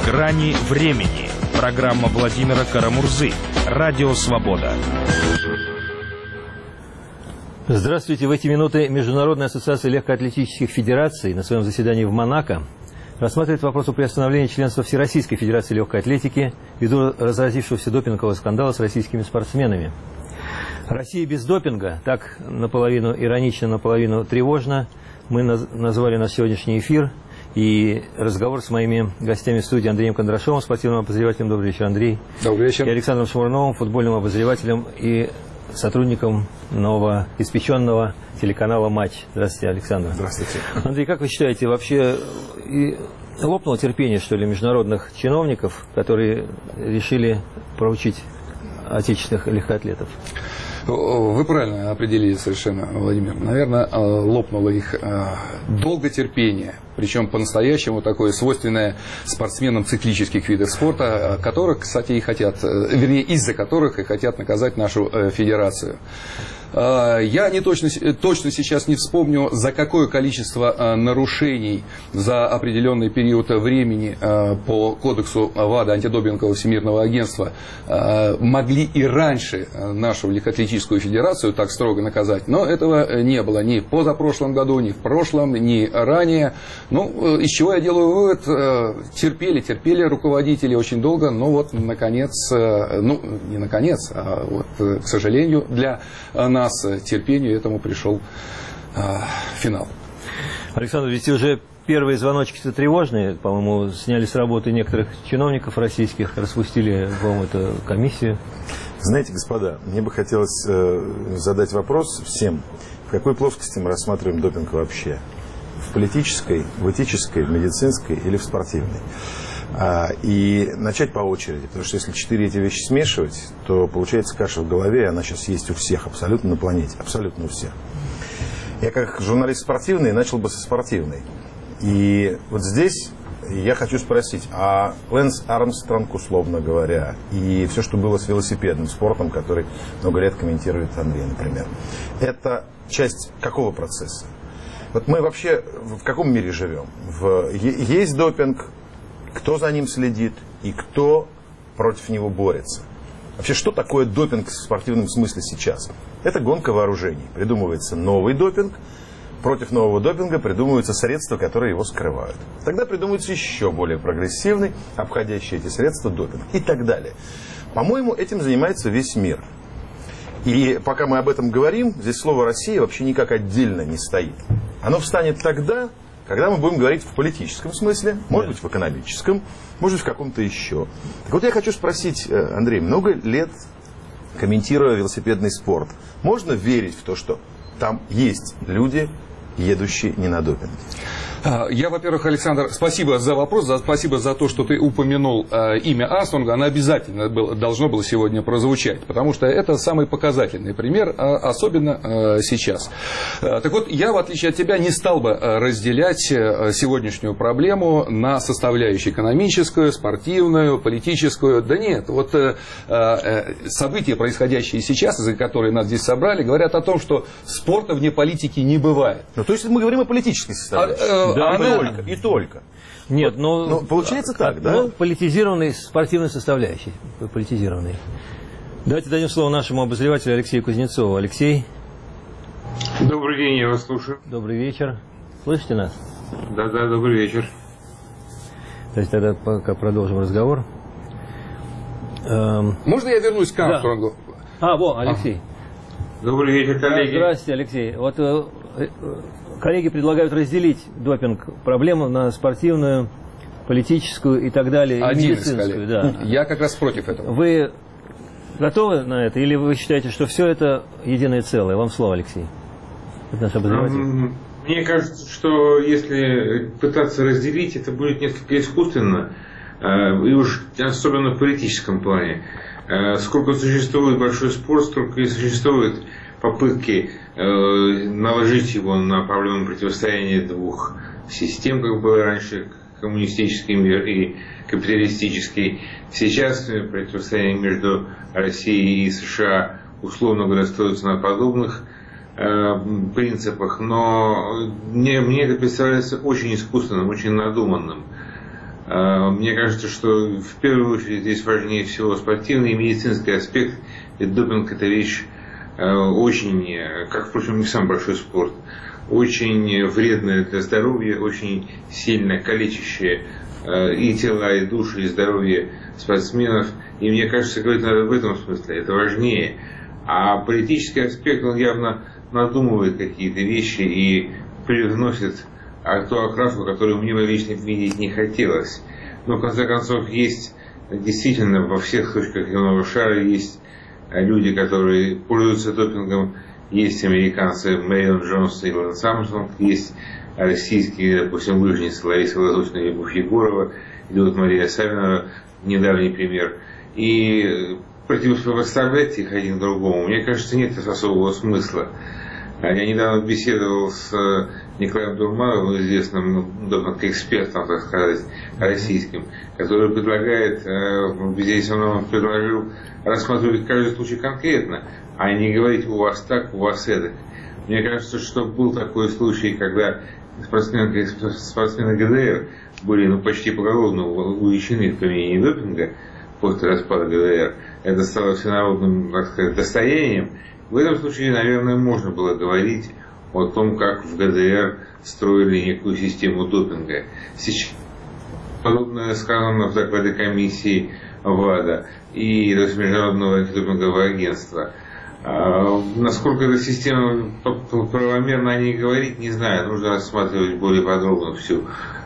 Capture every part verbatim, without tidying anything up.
Грани времени. Программа Владимира Карамурзы. Радио Свобода. Здравствуйте. В эти минуты Международная ассоциация легкоатлетических федераций на своем заседании в Монако рассматривает вопрос о приостановлении членства Всероссийской федерации легкой атлетики ввиду разразившегося допингового скандала с российскими спортсменами. Россия без допинга, так наполовину иронично, наполовину тревожно, мы назвали наш сегодняшний эфир и разговор с моими гостями в студии: Андреем Кондрашовым, спортивным обозревателем. Добрый вечер, Андрей. Добрый вечер. И Александром Шмурновым, футбольным обозревателем и сотрудником новоиспеченного телеканала «Матч». Здравствуйте, Александр. Здравствуйте. Андрей, как вы считаете, вообще и лопнуло терпение, что ли, международных чиновников, которые решили проучить отечественных легкоатлетов? Вы правильно определили совершенно, Владимир. Наверное, лопнуло их долготерпение. Причем по-настоящему такое свойственное спортсменам циклических видов спорта, которых, кстати, и хотят, вернее, из-за которых и хотят наказать нашу федерацию. Я не точно, точно сейчас не вспомню, за какое количество нарушений за определенный период времени по кодексу ВАДА, антидопингового всемирного агентства, могли и раньше нашу легкоатлетическую федерацию так строго наказать. Но этого не было ни в позапрошлом году, ни в прошлом, ни ранее. Ну, из чего я делаю вывод? Терпели, терпели руководители очень долго, но вот наконец, ну не наконец, а вот, к сожалению, для нас терпению этому пришел а, финал. Александр, ведь уже первые звоночки-то тревожные, по-моему, сняли с работы некоторых чиновников российских, распустили, по-моему, эту комиссию. Знаете, господа, мне бы хотелось э, задать вопрос всем, в какой плоскости мы рассматриваем допинг вообще? В политической, в этической, в медицинской или в спортивной? А, и начать по очереди, потому что если четыре эти вещи смешивать, то получается каша в голове, и она сейчас есть у всех, абсолютно на планете, абсолютно у всех. Я как журналист спортивный начал бы со спортивной. И вот здесь я хочу спросить, а Лэнс Армстронг, условно говоря, и все, что было с велосипедным спортом, который много лет комментирует Андрей, например, это часть какого процесса? Вот мы вообще в каком мире живем? В, есть допинг, кто за ним следит и кто против него борется? Вообще, что такое допинг в спортивном смысле сейчас? Это гонка вооружений. Придумывается новый допинг, против нового допинга придумываются средства, которые его скрывают. Тогда придумывается еще более прогрессивный, обходящий эти средства допинг и так далее. По-моему, этим занимается весь мир. И пока мы об этом говорим, здесь слово «Россия» вообще никак отдельно не стоит. Оно встанет тогда, когда мы будем говорить в политическом смысле, может быть, в экономическом, может быть, в каком-то еще. Так вот, я хочу спросить, Андрей, много лет комментируя велосипедный спорт, можно верить в то, что там есть люди, едущие не на допинг? Я, во-первых, Александр, спасибо за вопрос, за, спасибо за то, что ты упомянул э, имя Армстронга. Оно обязательно было, должно было сегодня прозвучать, потому что это самый показательный пример, а, особенно э, сейчас. Э, так вот, я, в отличие от тебя, не стал бы разделять э, сегодняшнюю проблему на составляющие: экономическую, спортивную, политическую. Да нет, вот э, э, события, происходящие сейчас, из-за которых нас здесь собрали, говорят о том, что спорта вне политики не бывает. Ну, то есть мы говорим о политической составляющей. А, э, Да, и, она... только, и только. Нет, но... ну, получается так, да? Ну, политизированной спортивной составляющей. Политизированной. Давайте дадим слово нашему обозревателю Алексею Кузнецову. Алексей. Добрый день, я вас слушаю. Добрый вечер. Слышите нас? Да, да, добрый вечер. Давайте тогда пока продолжим разговор. Эм... Можно я вернусь к Армстронгу? Да. А, во, Алексей. А. Добрый вечер, коллеги. Здравствуйте, Алексей. Вот э, э, коллеги предлагают разделить допинг проблему на спортивную, политическую и так далее, и Один из медицинскую. коллег. Да. Я как раз против этого. Вы готовы на это, или вы считаете, что все это единое целое? Вам слово, Алексей. Это наш обозреватель. Мне кажется, что если пытаться разделить, это будет несколько искусственно, и уж особенно в политическом плане. Сколько существует большой спорт, столько и существует попытки наложить его на проблему противостояния двух систем, как было раньше, коммунистический мир и капиталистический. Сейчас противостояние между Россией и США, условно говоря, строится на подобных принципах, но мне, мне это представляется очень искусственным, очень надуманным. Мне кажется, что в первую очередь здесь важнее всего спортивный и медицинский аспект. Ведь допинг – это вещь очень, как, впрочем, не самый большой спорт, очень вредная для здоровья, очень сильно калечащая и тела, и души, и здоровье спортсменов. И мне кажется, говорить надо в этом смысле, это важнее. А политический аспект, он явно надумывает какие-то вещи и привносит ту окраску, которую мне бы лично видеть не хотелось. Но в конце концов есть действительно во всех точках земного шара есть люди, которые пользуются допингом. Есть американцы Мэрион Джонс и Лэнс Армстронг, есть российские, допустим, лыжницы Лариса Лазутина и Любовь Егорова, или вот Мария Савинова, недавний пример. И противопоставлять их один другому, мне кажется, нет особого смысла. Я недавно беседовал с Николаем Дурмановым, известным допинг-экспертом, так сказать, российским, который предлагает, здесь он предложил рассматривать каждый случай конкретно, а не говорить у вас так, у вас эдак. Мне кажется, что был такой случай, когда спортсмены, спортсмены ГДР были ну, почти поголовно увлечены в применении допинга после распада ГДР. Это стало всенародным, так сказать, достоянием. В этом случае, наверное, можно было говорить о том, как в ГДР строили некую систему допинга. Сейчас подобное сказано в докладе комиссии ВАДА и Международного антидопингового агентства. А насколько эта система правомерна о ней говорить, не знаю. Нужно рассматривать более подробно всю,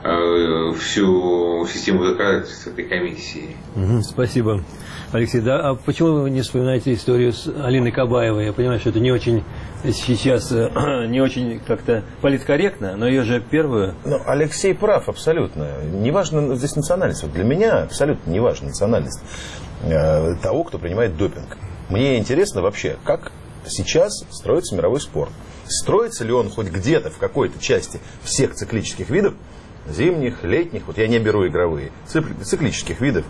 всю систему доказательств этой комиссии. Угу, спасибо. Алексей, да, а почему вы не вспоминаете историю с Алиной Кабаевой? Я понимаю, что это не очень сейчас, не очень как-то политкорректно, но ее же первую... Ну, Алексей прав абсолютно. Неважно здесь национальность. Вот для меня абсолютно неважна национальность э, того, кто принимает допинг. Мне интересно вообще, как сейчас строится мировой спорт. Строится ли он хоть где-то в какой-то части всех циклических видов, зимних, летних, вот я не беру игровые, циклических видов,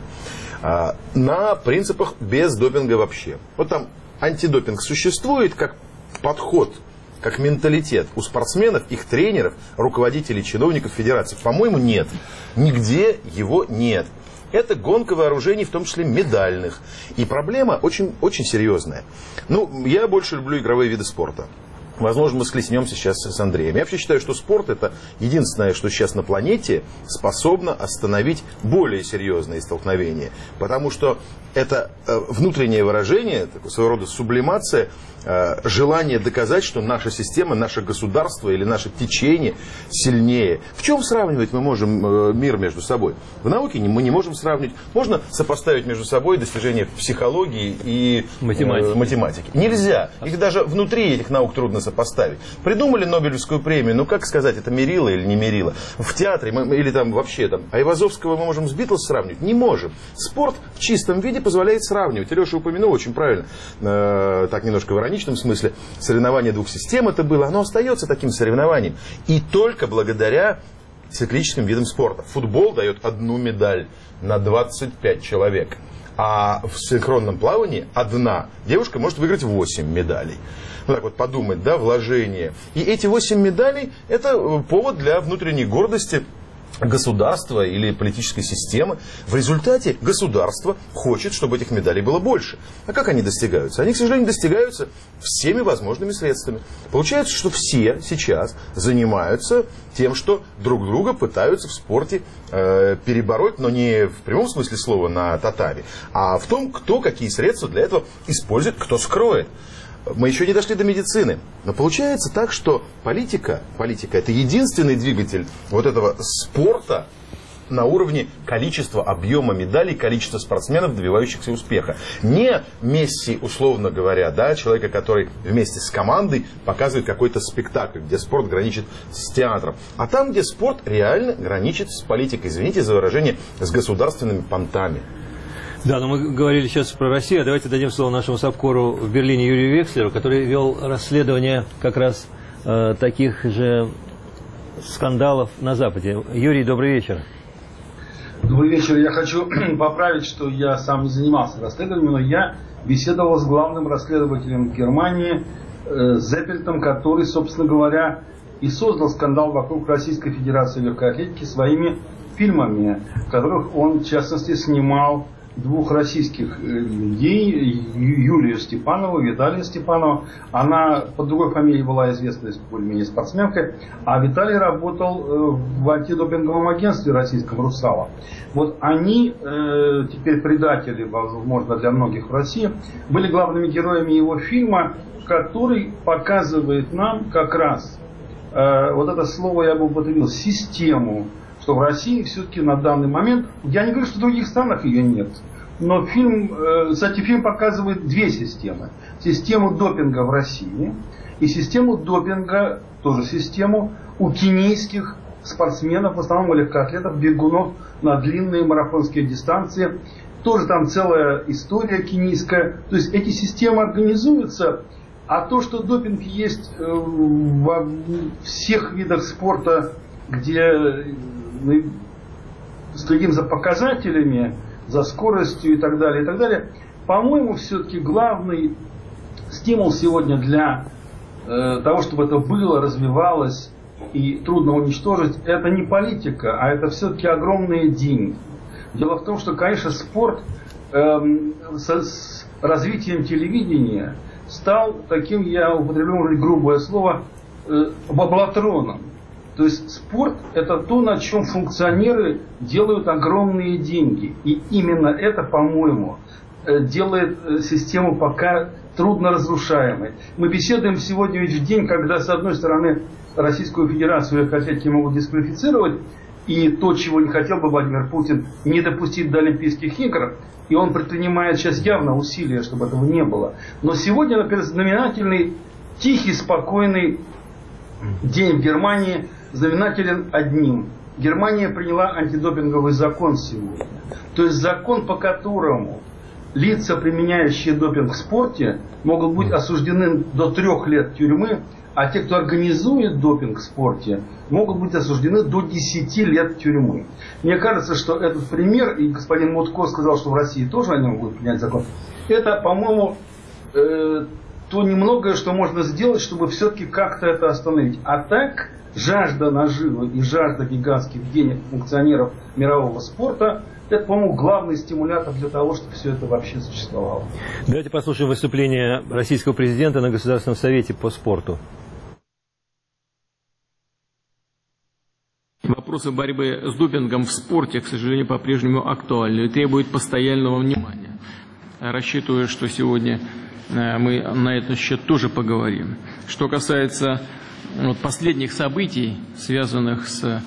на принципах без допинга вообще. Вот там антидопинг существует как подход, как менталитет у спортсменов, их тренеров, руководителей, чиновников федерации. По-моему, нет. Нигде его нет. Это гонка вооружений, в том числе медальных. И проблема очень, очень серьезная. Ну, я больше люблю игровые виды спорта. Возможно, мы схлестнемся сейчас с Андреем. Я вообще считаю, что спорт – это единственное, что сейчас на планете способно остановить более серьезные столкновения. Потому что это внутреннее выражение, своего рода сублимация, желание доказать, что наша система, наше государство или наше течение сильнее. В чем сравнивать мы можем мир между собой? В науке мы не можем сравнивать. Можно сопоставить между собой достижения в психологии и математике. математике. Нельзя. Их даже внутри этих наук трудно сопоставить. Придумали Нобелевскую премию, ну как сказать, это мерило или не мерило? В театре мы, или там вообще там, Айвазовского мы можем с Битлз сравнивать? Не можем. Спорт в чистом виде позволяет сравнивать. Алеша упомянул очень правильно, э, так немножко в ироничном смысле, соревнование двух систем это было, оно остается таким соревнованием. И только благодаря циклическим видам спорта. Футбол дает одну медаль на двадцать пять человек. А в синхронном плавании одна девушка может выиграть восемь медалей. Ну так вот подумать, да, вложение. И эти восемь медалей это повод для внутренней гордости государства или политической системы. В результате государство хочет, чтобы этих медалей было больше. А как они достигаются? Они, к сожалению, достигаются всеми возможными средствами. Получается, что все сейчас занимаются тем, что друг друга пытаются в спорте э, перебороть, но не в прямом смысле слова на татами, а в том, кто какие средства для этого использует, кто скроет. Мы еще не дошли до медицины. Но получается так, что политика, политика это единственный двигатель вот этого спорта на уровне количества, объема медалей, количества спортсменов, добивающихся успеха. Не Месси, условно говоря, да, человека, который вместе с командой показывает какой-то спектакль, где спорт граничит с театром. А там, где спорт реально граничит с политикой, извините за выражение, с государственными понтами. Да, но мы говорили сейчас про Россию. Давайте дадим слово нашему САПКОРу в Берлине Юрию Векслеру, который вел расследование как раз э, таких же скандалов на Западе. Юрий, добрый вечер. Добрый вечер. Я хочу поправить, что я сам не занимался расследованием, но я беседовал с главным расследователем Германии э, Зеппельтом, который, собственно говоря, и создал скандал вокруг Российской Федерации легкой атлетики своими фильмами, в которых он, в частности, снимал двух российских людей, Юлию Степанову, Виталия Степанова. Она под другой фамилией была известна более-менее спортсменкой, а Виталий работал в антидопинговом агентстве российском «Русала». Вот они, э, теперь предатели, возможно, для многих в России, были главными героями его фильма, который показывает нам как раз, э, вот это слово я бы употребил, систему, что в России все-таки на данный момент, я не говорю, что в других странах ее нет, но фильм, э, кстати, фильм показывает две системы. Систему допинга в России и систему допинга, тоже систему, у кенийских спортсменов, в основном легкоатлетов, бегунов на длинные марафонские дистанции. Тоже там целая история кенийская. То есть эти системы организуются, а то, что допинг есть э, во всех видах спорта, где мы следим за показателями, за скоростью и так далее, и так далее, по-моему, все-таки главный стимул сегодня для э, того, чтобы это было, развивалось и трудно уничтожить, это не политика, а это все-таки огромные деньги. Дело в том, что, конечно, спорт э, со, с развитием телевидения стал таким, я употреблю, может быть, грубое слово, э, баблотроном. То есть спорт – это то, на чем функционеры делают огромные деньги. И именно это, по-моему, делает систему пока трудно разрушаемой. Мы беседуем сегодня ведь в день, когда, с одной стороны, Российскую Федерацию легкоатлетики могут дисквалифицировать, и то, чего не хотел бы Владимир Путин, не допустить до Олимпийских игр, и он предпринимает сейчас явно усилия, чтобы этого не было. Но сегодня, например, знаменательный, тихий, спокойный день в Германии знаменателен одним. Германия приняла антидопинговый закон сегодня. То есть закон, по которому лица, применяющие допинг в спорте, могут быть осуждены до трех лет тюрьмы, а те, кто организует допинг в спорте, могут быть осуждены до десяти лет тюрьмы. Мне кажется, что этот пример, и господин Мутко сказал, что в России тоже о нем будут принять закон, это, по-моему, э, то немногое, что можно сделать, чтобы все-таки как-то это остановить. А так, жажда наживы и жажда гигантских денег функционеров мирового спорта, это, по-моему, главный стимулятор для того, чтобы все это вообще существовало. Давайте послушаем выступление российского президента на Государственном совете по спорту. Вопросы борьбы с допингом в спорте, к сожалению, по-прежнему актуальны и требуют постоянного внимания. Рассчитываю, что сегодня мы на этот счет тоже поговорим. Что касается вот последних событий, связанных с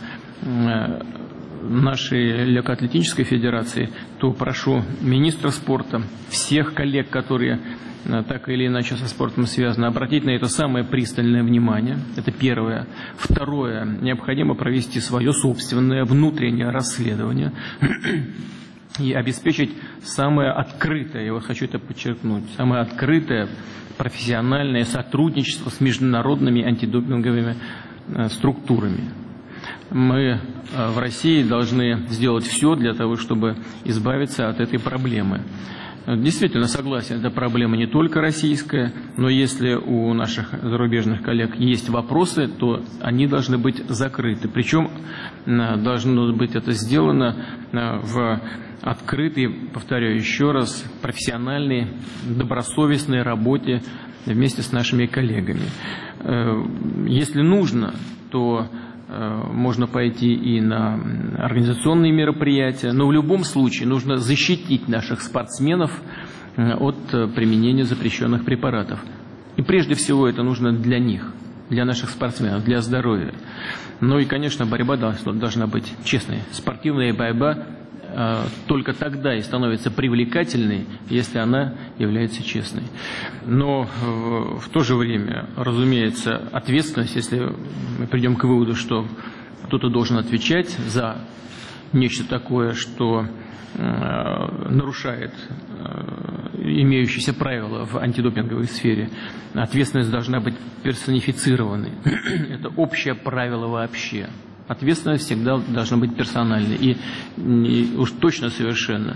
нашей легкоатлетической федерацией, то прошу министра спорта, всех коллег, которые так или иначе со спортом связаны, обратить на это самое пристальное внимание. Это первое. Второе. Необходимо провести свое собственное внутреннее расследование и обеспечить самое открытое, я вот хочу это подчеркнуть, самое открытое профессиональное сотрудничество с международными антидопинговыми структурами. Мы в России должны сделать все для того, чтобы избавиться от этой проблемы. Действительно, согласен, это проблема не только российская, но если у наших зарубежных коллег есть вопросы, то они должны быть закрыты. Причем должно быть это сделано в открытой, повторяю еще раз, профессиональной, добросовестной работе вместе с нашими коллегами. Если нужно, то можно пойти и на организационные мероприятия, но в любом случае нужно защитить наших спортсменов от применения запрещенных препаратов. И прежде всего это нужно для них, для наших спортсменов, для здоровья. Ну и, конечно, борьба должна быть честной. Спортивная борьба только тогда и становится привлекательной, если она является честной. Но в то же время, разумеется, ответственность, если мы придем к выводу, что кто-то должен отвечать за нечто такое, что нарушает имеющиеся правила в антидопинговой сфере, ответственность должна быть персонифицированной. Это общее правило вообще. Ответственность всегда должна быть персональной. И, и уж точно совершенно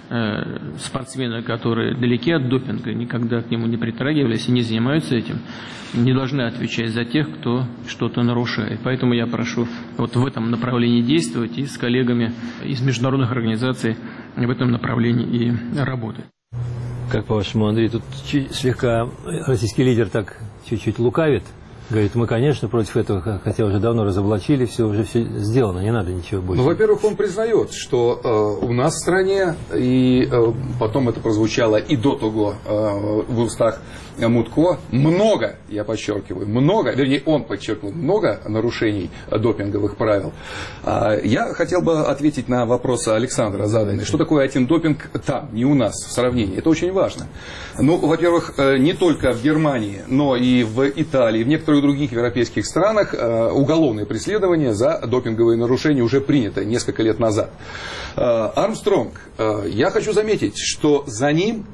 э, спортсмены, которые далеки от допинга, никогда к нему не притрагивались и не занимаются этим, не должны отвечать за тех, кто что-то нарушает. Поэтому я прошу вот в этом направлении действовать и с коллегами из международных организаций в этом направлении и работать. Как по-вашему, Андрей, тут слегка российский лидер так чуть-чуть лукавит? Говорит, мы, конечно, против этого, хотя уже давно разоблачили, все уже все сделано, не надо ничего больше. Ну, во-первых, он признает, что э, у нас в стране, и э, потом это прозвучало и до того э, в устах Мутко, много, я подчеркиваю, много, вернее, он подчеркивал, много нарушений допинговых правил. А я хотел бы ответить на вопрос Александра заданный. Что такое антидопинг там, не у нас, в сравнении? Это очень важно. Ну, во-первых, не только в Германии, но и в Италии, в некоторых других европейских странах уголовное преследование за допинговые нарушения уже принято несколько лет назад. Армстронг, я хочу заметить, что за ним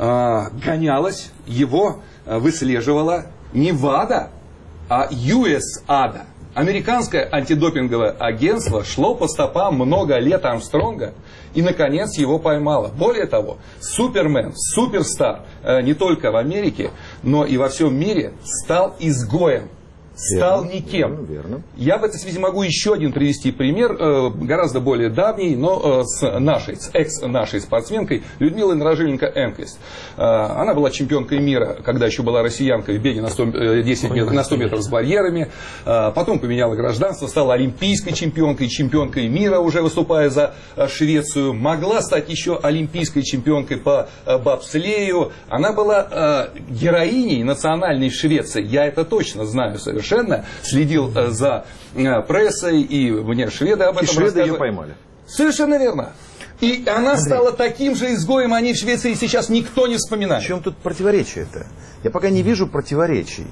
гонялась, его выслеживала не ВАДА, а ю эс эй эй ди эй. Американское антидопинговое агентство шло по стопам много лет Армстронга и, наконец, его поймало. Более того, Супермен, суперстар не только в Америке, но и во всем мире стал изгоем. Стал верно, никем. Верно, верно. Я в этой связи могу еще один привести пример, гораздо более давний, но с нашей, с экс-нашей спортсменкой Людмилой Норожиленко-Энквист. Она была чемпионкой мира, когда еще была россиянкой в беге на сто, десять метров, на сто метров с барьерами. Потом поменяла гражданство, стала олимпийской чемпионкой, чемпионкой мира, уже выступая за Швецию. Могла стать еще олимпийской чемпионкой по бобслею. Она была героиней национальной Швеции. Я это точно знаю совершенно. Совершенно следил э, за э, прессой, и мне шведы об этом и шведы рассказывали. Ее поймали. Совершенно верно. И она Андрей. стала таким же изгоем, они в Швеции сейчас никто не вспоминает. В чем тут противоречие-то? Я пока не вижу противоречий.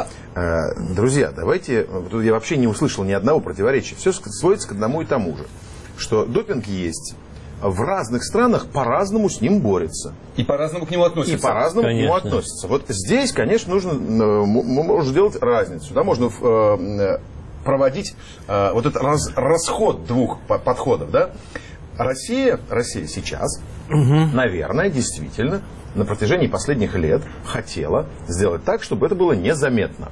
Э, друзья, давайте, тут я вообще не услышал ни одного противоречия. Все сводится к одному и тому же. Что допинг есть. В разных странах по-разному с ним борются. И по-разному к нему относятся. И по-разному к нему относятся. Вот здесь, конечно, нужно можно сделать разницу. Да? Можно э, проводить э, вот этот раз, расход двух подходов. Да? Россия, Россия сейчас, угу. наверное, действительно, на протяжении последних лет хотела сделать так, чтобы это было незаметно.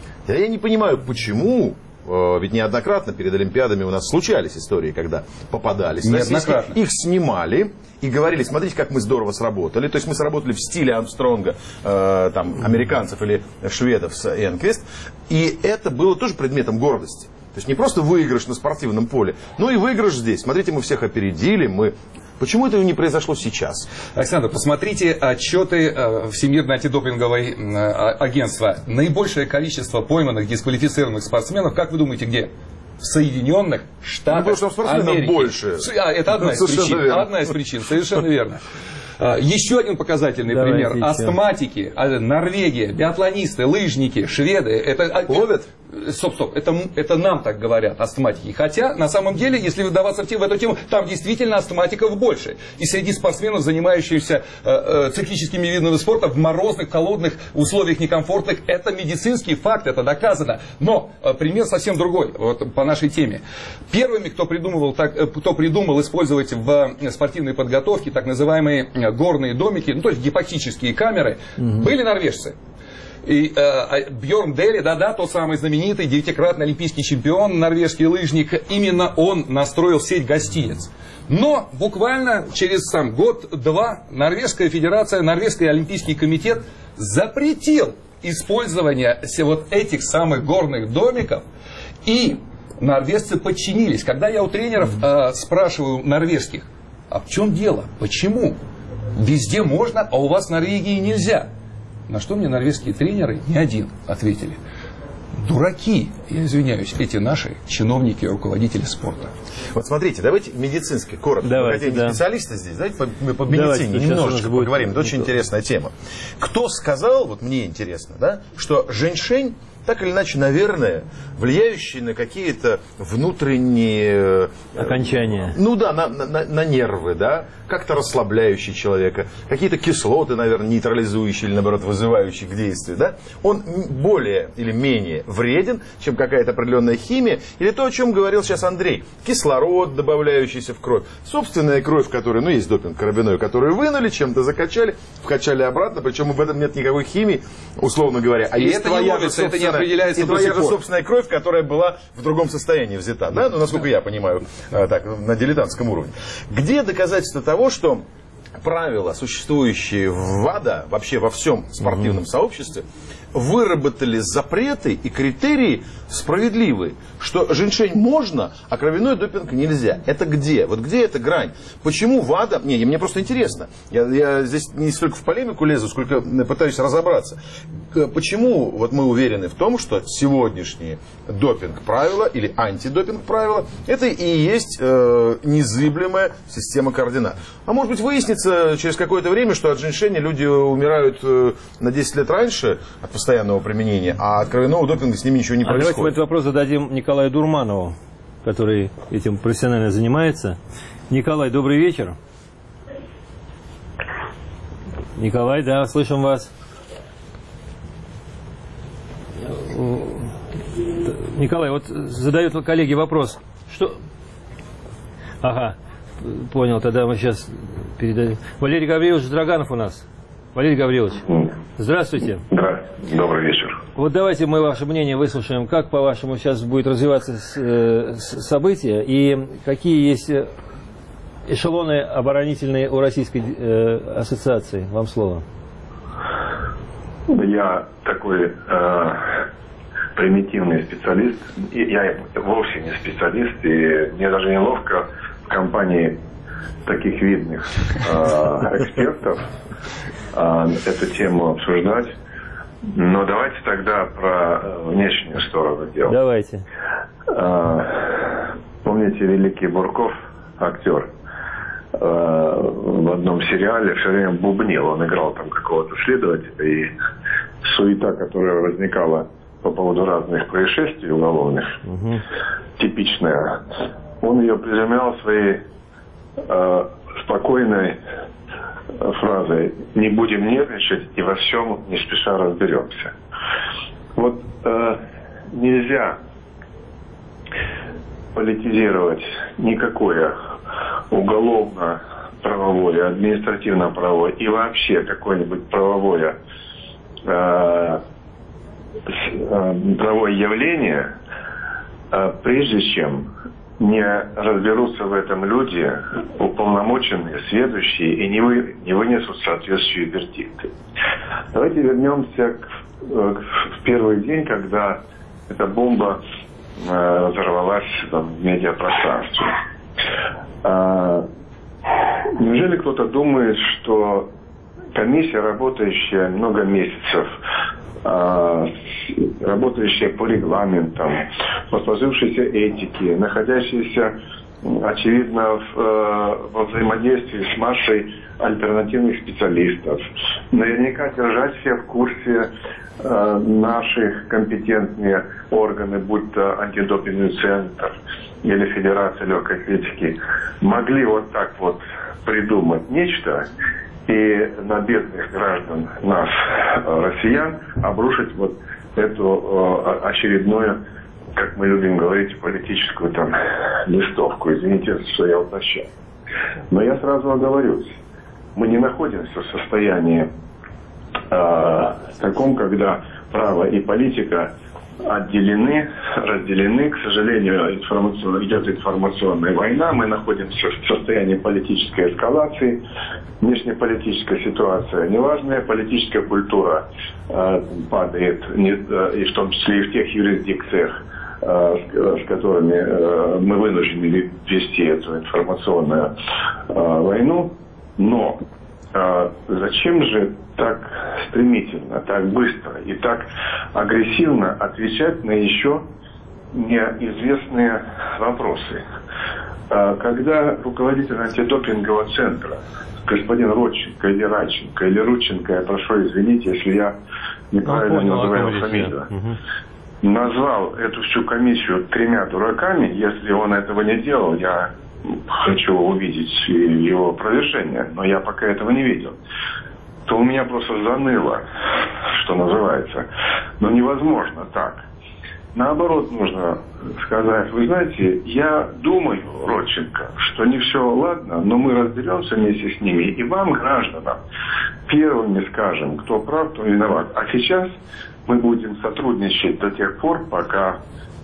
Я не понимаю, почему... Ведь неоднократно перед Олимпиадами у нас случались истории, когда попадались российские, их снимали и говорили, смотрите, как мы здорово сработали. То есть мы сработали в стиле Армстронга, э, там, американцев или шведов с Энквист. И это было тоже предметом гордости. То есть не просто выигрыш на спортивном поле, но и выигрыш здесь. Смотрите, мы всех опередили, мы... Почему этого не произошло сейчас? Александр, посмотрите отчеты Всемирного антидопингового агентства. Наибольшее количество пойманных, дисквалифицированных спортсменов, как вы думаете, где? В Соединенных Штатах ну, Америки. Больше. А, это одна из причин. Верно. Одна из причин, совершенно верно. Еще один показательный Давайте пример. Астматики, Норвегия, биатлонисты, лыжники, шведы. Это... Ловят? Стоп, стоп, это, это нам так говорят, астматики. Хотя, на самом деле, если вдаваться в эту тему, там действительно астматиков больше. И среди спортсменов, занимающихся э, э, циклическими видами спорта в морозных, холодных условиях некомфортных, это медицинский факт, это доказано. Но э, пример совсем другой, вот по нашей теме. Первыми, кто придумывал, так, э, кто придумал использовать в э, спортивной подготовке так называемые э, горные домики, ну то есть гипотетические камеры, угу. были норвежцы. И э, Бьорн Дели, да-да, тот самый знаменитый девятикратный олимпийский чемпион, норвежский лыжник, именно он настроил сеть гостиниц. Но буквально через там, год-два Норвежская федерация, Норвежский олимпийский комитет запретил использование вот этих самых горных домиков, и норвежцы подчинились. Когда я у тренеров э, спрашиваю норвежских, а в чем дело, почему? Везде можно, а у вас в Норвегии нельзя. На что мне норвежские тренеры, не один, ответили. Дураки, я извиняюсь, эти наши чиновники и руководители спорта. Вот смотрите, давайте медицински, коротко. Давайте, Хотя да. не специалисты здесь, давайте по, по медицине давайте, немножечко поговорим. Это очень интересная тема. Кто сказал, вот мне интересно, да, что Женьшень так или иначе, наверное, влияющие на какие-то внутренние... Окончания. Ну да, на, на, на нервы, да, как-то расслабляющие человека, какие-то кислоты, наверное, нейтрализующие или, наоборот, вызывающие к действию, да, он более или менее вреден, чем какая-то определенная химия, или то, о чем говорил сейчас Андрей, кислород, добавляющийся в кровь, собственная кровь, которая, ну, есть допинг кровяной, которую вынули, чем-то закачали, вкачали обратно, причем в этом нет никакой химии, условно говоря. А и есть это твоя не ловится, же это не определяется и до твоя сих же пор. собственная кровь, которая была в другом состоянии взята, да, ну, насколько я понимаю, так, на дилетантском уровне. Где доказательства того, что правила, существующие в ВАДА, вообще во всем спортивном mm-hmm. сообществе, выработали запреты и критерии справедливые, что женьшень можно, а кровяной допинг нельзя. Это где? Вот где эта грань? Почему ВАДА... Не, мне просто интересно. Я, я здесь не столько в полемику лезу, сколько пытаюсь разобраться. Почему вот мы уверены в том, что сегодняшние допинг-правила или антидопинг-правила это и есть э, незыблемая система координат. А может быть выяснится через какое-то время, что от женьшеня люди умирают э, на десять лет раньше от постоянного применения, а от кровяного допинга с ними ничего не а происходит. Давайте мы этот вопрос зададим Николаю Дурманову, который этим профессионально занимается. Николай, добрый вечер. Николай, да, слышим вас. Николай, вот задают коллеги вопрос. Что... Ага, понял, тогда мы сейчас передадим. Валерий Гаврилович Драганов у нас. Валерий Гаврилович, здравствуйте. Да, добрый вечер. Вот давайте мы ваше мнение выслушаем. Как, по-вашему, сейчас будет развиваться с, э, с, события и какие есть эшелоны оборонительные у Российской э, ассоциации? Вам слово. Я такой э, примитивный специалист. Я вовсе не специалист, и мне даже неловко в компании таких видных э, экспертов э, эту тему обсуждать. Но давайте тогда про внешнюю сторону дела. Давайте. Э, помните, великий Бурков, актер, э, в одном сериале все время бубнил. Он играл там какого-то следователя, и суета, которая возникала по поводу разных происшествий уголовных, угу. типичная, он ее приземлял своей э, спокойной фразой: не будем нервничать и во всем не спеша разберемся. Вот э, нельзя политизировать никакое уголовно-правовое, административно-правовое и вообще какое-нибудь правовое э, правовое явление, э, прежде чем не разберутся в этом люди, уполномоченные, сведущие, и не, вы, не вынесут соответствующие вердикты. Давайте вернемся к, к, в первый день, когда эта бомба э, взорвалась там, в медиапространстве. А, неужели кто-то думает, что комиссия, работающая много месяцев, работающая по регламентам, по сложившейся этике, находящаяся, очевидно, в, во взаимодействии с массой альтернативных специалистов, наверняка держать все в курсе э, наших компетентные органы, будь то антидопинговый центр или Федерация легкой атлетики, могли вот так вот придумать нечто и на бедных граждан нас, россиян, обрушить вот эту э, очередную, как мы любим говорить, политическую там листовку. Извините, что я уточняю. Но я сразу оговорюсь. Мы не находимся в состоянии э, таком, когда право и политика отделены, разделены. К сожалению, информационно, идет информационная война. Мы находимся в состоянии политической эскалации. Внешнеполитическая ситуация неважная. Политическая культура э, падает, не, э, и в том числе и в тех юрисдикциях, э, с, с которыми э, мы вынуждены вести эту информационную э, войну. Но э, зачем же так стремительно, так быстро и так агрессивно отвечать на еще неизвестные вопросы? Э, когда руководитель антидопингового центра, господин Родченко или Радченко или Рудченко, я прошу извинить, если я неправильно ну, понял, называю фамилию, угу. назвал эту всю комиссию тремя дураками. Если он этого не делал, я хочу увидеть его опровержение, но я пока этого не видел. То у меня просто заныло, что называется. Но невозможно так. Наоборот, нужно сказать, вы знаете, я думаю, Родченко, что не все ладно, но мы разберемся вместе с ними. И вам, гражданам, первыми скажем, кто прав, кто виноват. А сейчас мы будем сотрудничать до тех пор, пока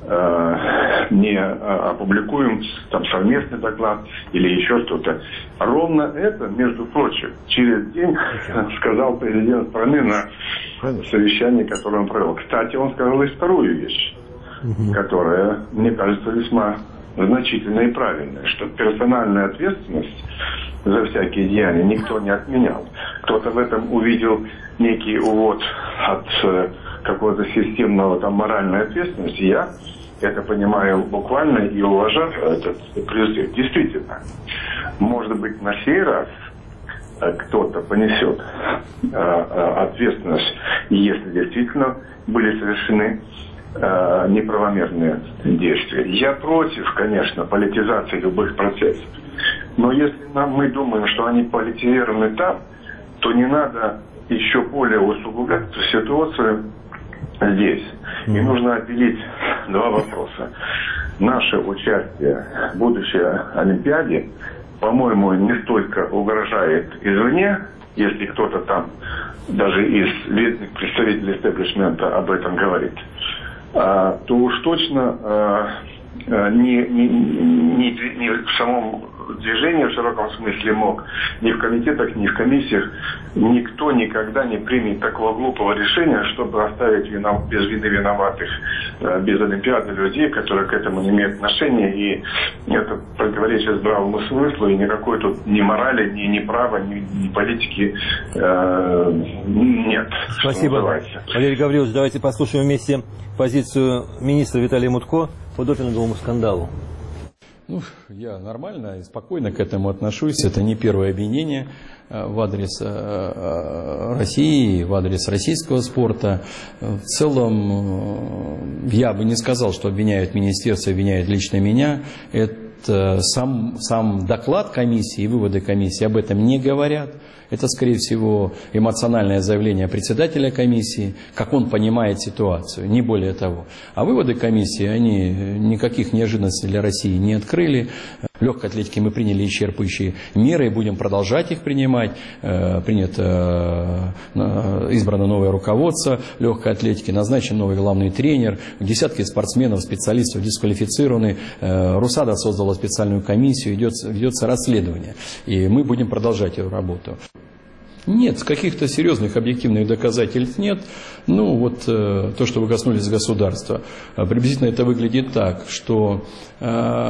э, не опубликуем там совместный доклад или еще что-то. Ровно это, между прочим, через день сказал президент страны на совещании, которое он провел. Кстати, он сказал и вторую вещь, угу. которая, мне кажется, весьма значительная и правильная, что персональная ответственность за всякие деяния никто не отменял. Кто-то в этом увидел некий увод от э, какого-то системного там моральной ответственности. Я это понимаю буквально и уважаю этот призыв. Действительно, может быть, на сей раз кто-то понесет э, ответственность, если действительно были совершены э, неправомерные действия. Я против, конечно, политизации любых процессов. Но если нам, мы думаем, что они политизированы там, то не надо еще более усугублять эту ситуацию здесь. И нужно отделить два вопроса. Наше участие в будущей Олимпиаде, по-моему, не столько угрожает извне, если кто-то там, даже из видных представителей истеблишмента об этом говорит, а, то уж точно а, не, не, не, не в самом движении в широком смысле МОК, ни в комитетах, ни в комиссиях никто никогда не примет такого глупого решения, чтобы оставить винов, без вины виноватых, без Олимпиады людей, которые к этому не имеют отношения, и это противоречит здравому смыслу, и никакой тут ни морали, ни, ни права, ни, ни политики э, нет. Спасибо. Валерий Гаврилович, давайте послушаем вместе позицию министра Виталия Мутко по допинговому скандалу. Ну, я нормально и спокойно к этому отношусь. Это не первое обвинение в адрес России, в адрес российского спорта. В целом, я бы не сказал, что обвиняют министерство, обвиняют лично меня. Это сам, сам доклад комиссии и выводы комиссии об этом не говорят. Это, скорее всего, эмоциональное заявление председателя комиссии, как он понимает ситуацию, не более того. А выводы комиссии, они никаких неожиданностей для России не открыли. В легкой атлетике мы приняли исчерпывающие меры и будем продолжать их принимать. Принято, избрано новое руководство легкой атлетики, назначен новый главный тренер, десятки спортсменов, специалистов дисквалифицированы. РУСАДА создала специальную комиссию, ведется, ведется расследование. И мы будем продолжать эту работу. Нет, каких-то серьезных объективных доказательств нет. Ну, вот э, то, что вы коснулись государства. Приблизительно это выглядит так, что э,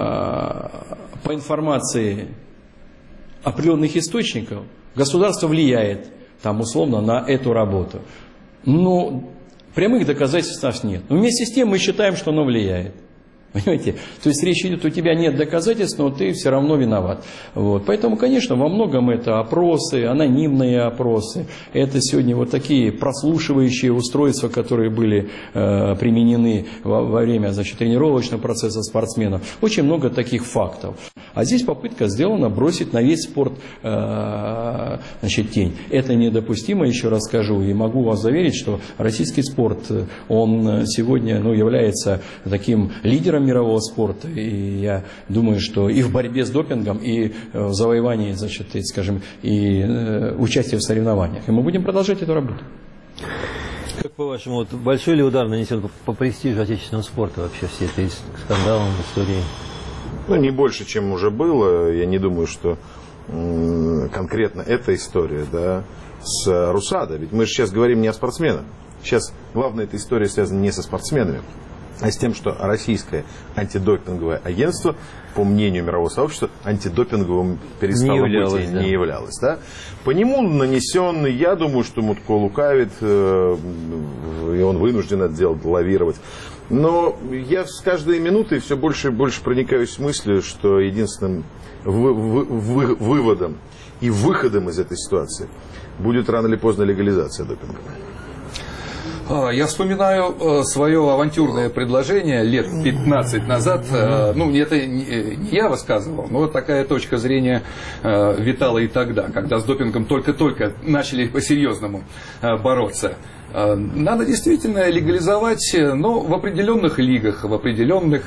по информации определенных источников государство влияет, там, условно, на эту работу. Но прямых доказательств у нас нет. Но вместе с тем мы считаем, что оно влияет. Понимаете? То есть речь идет, у тебя нет доказательств, но ты все равно виноват. Вот. Поэтому, конечно, во многом это опросы, анонимные опросы. Это сегодня вот такие прослушивающие устройства, которые были э, применены во, во время, значит, тренировочного процесса спортсменов. Очень много таких фактов. А здесь попытка сделана бросить на весь спорт э, значит, тень. Это недопустимо, еще раз скажу. И могу вас заверить, что российский спорт, он сегодня, ну, является таким лидером мирового спорта, и я думаю, что и в борьбе с допингом, и в завоевании, значит, скажем, и э, участие в соревнованиях. И мы будем продолжать эту работу. Как по-вашему, вот большой ли удар нанесен по, по престижу отечественного спорта вообще все этой скандалом, историей? Ну, не больше, чем уже было. Я не думаю, что м- конкретно эта история, да, с РУСАДА. Ведь мы же сейчас говорим не о спортсменах. Сейчас главная эта история связана не со спортсменами, а с тем, что российское антидопинговое агентство, по мнению мирового сообщества, антидопинговым перестало не являлось, быть и да. не являлось. Да? По нему нанесен, я думаю, что Мутко лукавит, э, и он вынужден это делать, лавировать. Но я с каждой минутой все больше и больше проникаюсь мыслью, что единственным вы, вы, вы, выводом и выходом из этой ситуации будет рано или поздно легализация допинга. Я вспоминаю свое авантюрное предложение лет пятнадцать назад. Ну, это не я высказывал, но вот такая точка зрения витала и тогда, когда с допингом только-только начали по-серьезному бороться. Надо действительно легализовать, но в определенных лигах, в определенных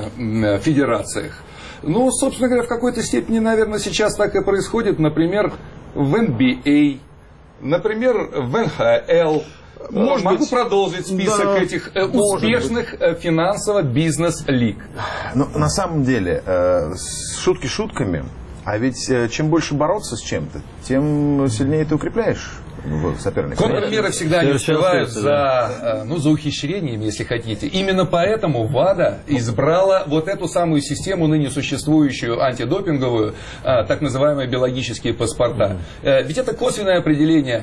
федерациях. Ну, собственно говоря, в какой-то степени, наверное, сейчас так и происходит. Например, в эн би эй, например, в эн ха эл. Может Могу быть, продолжить список да, этих э, успешных э, финансово-бизнес-лиг. Но на самом деле, э, шутки шутками, а ведь э, чем больше бороться с чем-то, тем сильнее ты укрепляешь соперника. Контрмеры всегда не успевают за, ну, за ухищрением, если хотите. Именно поэтому ВАДА избрала вот эту самую систему, ныне существующую антидопинговую, так называемые биологические паспорта. Ведь это косвенное определение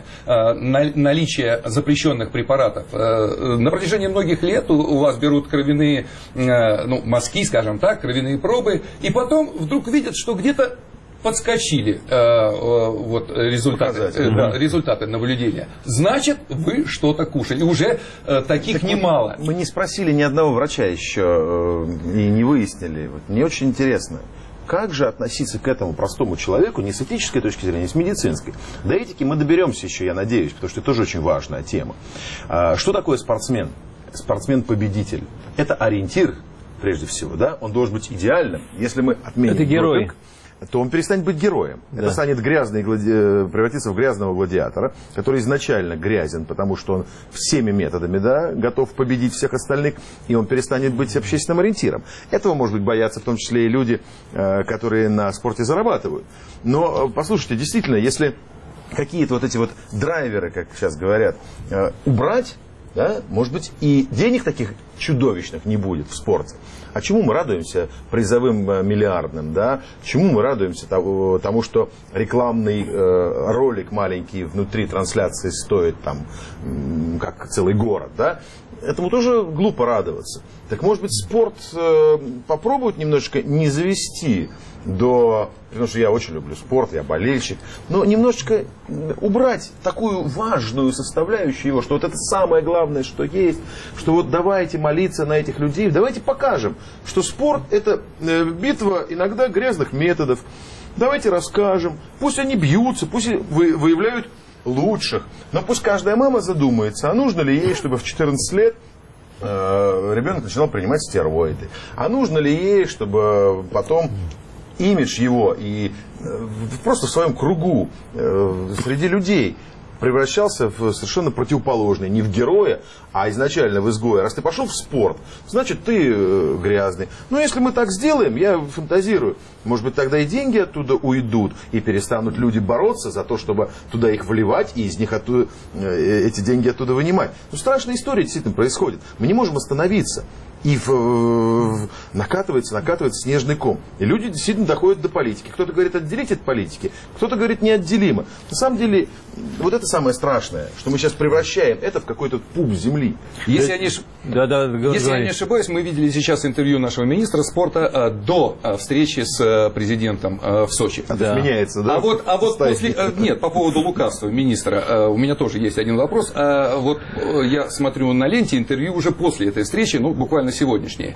наличия запрещенных препаратов. На протяжении многих лет у вас берут кровяные, ну, мазки, скажем так, кровяные пробы, и потом вдруг видят, что где-то подскочили э, э, вот, результаты, э, да, результаты наблюдения. Значит, вы что-то кушали. Уже э, таких так немало. Мы, мы не спросили ни одного врача еще э, и не выяснили. Вот, мне очень интересно, как же относиться к этому простому человеку не с этической точки зрения, не с медицинской. До этики мы доберемся еще, я надеюсь, потому что это тоже очень важная тема. А, что такое спортсмен? Спортсмен-победитель. Это ориентир, прежде всего. Да? Он должен быть идеальным. Если мы отменим это герой. допинг, то он перестанет быть героем. Да. Это станет грязный, превратится в грязного гладиатора, который изначально грязен, потому что он всеми методами, да, готов победить всех остальных, и он перестанет быть общественным ориентиром. Этого, может быть, боятся в том числе и люди, которые на спорте зарабатывают. Но, послушайте, действительно, если какие-то вот эти вот драйверы, как сейчас говорят, убрать, да, может быть, и денег таких чудовищных не будет в спорте. А чему мы радуемся призовым миллиардным, да? Чему мы радуемся тому, тому что рекламный э, ролик маленький внутри трансляции стоит там, как целый город, да? Этому тоже глупо радоваться. Так, может быть, спорт э, попробует немножечко не завести до... Потому что я очень люблю спорт, я болельщик. Но немножечко убрать такую важную составляющую его, что вот это самое главное, что есть, что вот давайте молиться на этих людей, давайте покажем, что спорт это битва иногда грязных методов. Давайте расскажем, пусть они бьются, пусть выявляют лучших. Но пусть каждая мама задумается, а нужно ли ей, чтобы в четырнадцать лет э, ребенок начинал принимать стероиды. А нужно ли ей, чтобы потом имидж его и э, просто в своем кругу э, среди людей превращался в совершенно противоположный, не в героя, а изначально в изгоя. Раз ты пошел в спорт, значит ты э, грязный. Но если мы так сделаем, я фантазирую, может быть тогда и деньги оттуда уйдут, и перестанут люди бороться за то, чтобы туда их вливать, и из них оттуда, э, эти деньги оттуда вынимать. Ну, страшная история действительно происходит. Мы не можем остановиться. И в, в, накатывается, накатывается снежный ком. И люди действительно доходят до политики. Кто-то говорит, отделить от политики, кто-то говорит, неотделимо. На самом деле, вот это самое страшное, что мы сейчас превращаем это в какой-то пуп земли. Если, я не, да, да, если я не ошибаюсь, мы видели сейчас интервью нашего министра спорта а, до а, встречи с а, президентом а, в Сочи. А да. Меняется, да? А вот, а вот после... А, нет, по поводу лукавства министра, а, у меня тоже есть один вопрос. А, вот а, я смотрю на ленте интервью уже после этой встречи, ну, буквально сегодняшние.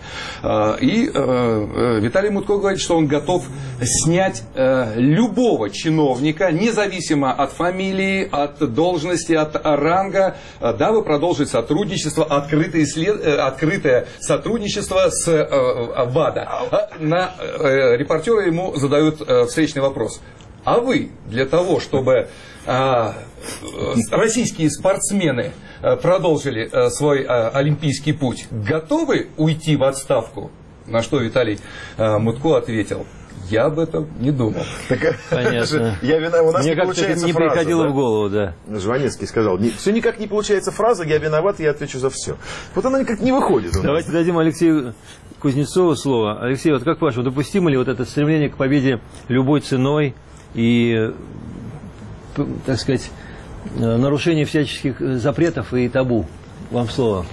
И Виталий Мутко говорит, что он готов снять любого чиновника, независимо от фамилии, от должности, от ранга, дабы продолжить сотрудничество, открытое, след... открытое сотрудничество с ВАДА. На... Репортеры ему задают встречный вопрос. А вы для того, чтобы а, российские спортсмены продолжили а, свой а, олимпийский путь, готовы уйти в отставку? На что Виталий а, Мутко ответил: я об этом не думал. Так, понятно. Я вина... У нас Мне не как-то это не фраза, приходило да? в голову, да. Жванецкий сказал, не... все никак не получается фраза, я виноват, я отвечу за все. Вот она никак не выходит. Давайте дадим Алексею Кузнецову слово. Алексей, вот как ваше, допустимо ли вот это стремление к победе любой ценой и, так сказать, нарушение всяческих запретов и табу? Вам слово.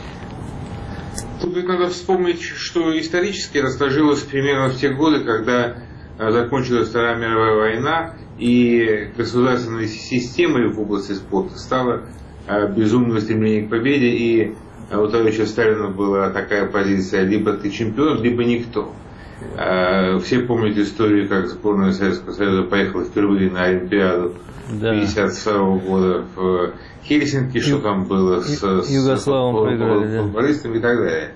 Тут ведь надо вспомнить, что исторически расложилось примерно в те годы, когда закончилась Вторая мировая война, и государственной системой в области спорта стала безумное стремление к победе, и у товарища Сталина была такая позиция: либо ты чемпион, либо никто. Все помнят историю, как сборная Советского Союза поехала впервые на Олимпиаду да. пятьдесят второго года в Хельсинки, что там было с, с футболистами да. и так далее.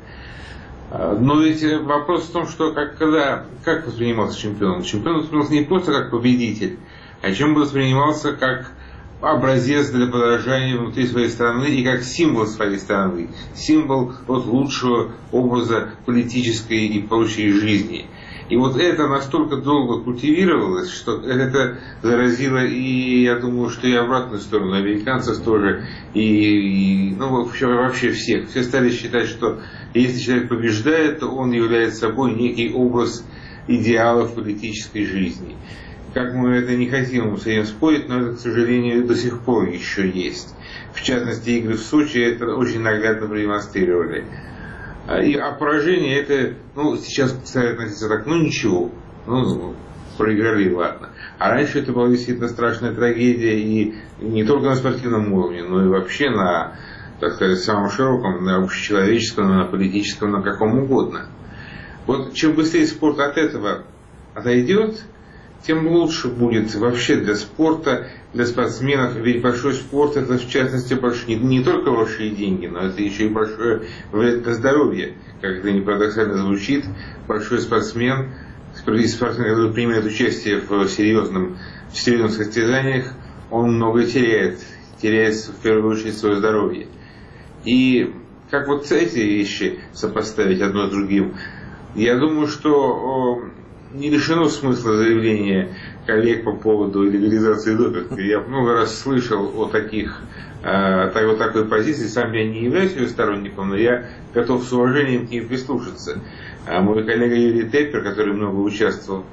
Но ведь вопрос в том, что как, когда, как воспринимался чемпион? Чемпион воспринимался не просто как победитель, а чем воспринимался как образец для подражания внутри своей страны и как символ своей страны, символ вот лучшего образа политической и прочей жизни. И вот это настолько долго культивировалось, что это заразило и, я думаю, что и обратную сторону американцев тоже, и, и ну, вообще, вообще всех. Все стали считать, что если человек побеждает, то он является собой некий образ идеалов политической жизни. Как мы это не хотим с этим спорить, но это, к сожалению, до сих пор еще есть. В частности, игры в Сочи это очень наглядно продемонстрировали. И, а поражение это, ну, сейчас стали относиться так, ну ничего, ну, проиграли, ладно. А раньше это была действительно страшная трагедия, и не только на спортивном уровне, но и вообще на, так сказать, самом широком, на общечеловеческом, на политическом, на каком угодно. Вот чем быстрее спорт от этого отойдет, тем лучше будет вообще для спорта, для спортсменов. Ведь большой спорт — это, в частности, большой, не, не только большие деньги, но это еще и большое вред для здоровья. Как это не парадоксально звучит, большой спортсмен, спортсмен, который принимает участие в, серьезном, в серьезных состязаниях, он многое теряет. Теряет, в первую очередь, свое здоровье. И как вот эти вещи сопоставить одно с другим, я думаю, что не лишено смысла заявления коллег по поводу легализации допинга. Я много раз слышал о таких, о такой позиции. Сам я не являюсь ее сторонником, но я готов с уважением к ней прислушаться. А мой коллега Юрий Теппер, который много участвовал.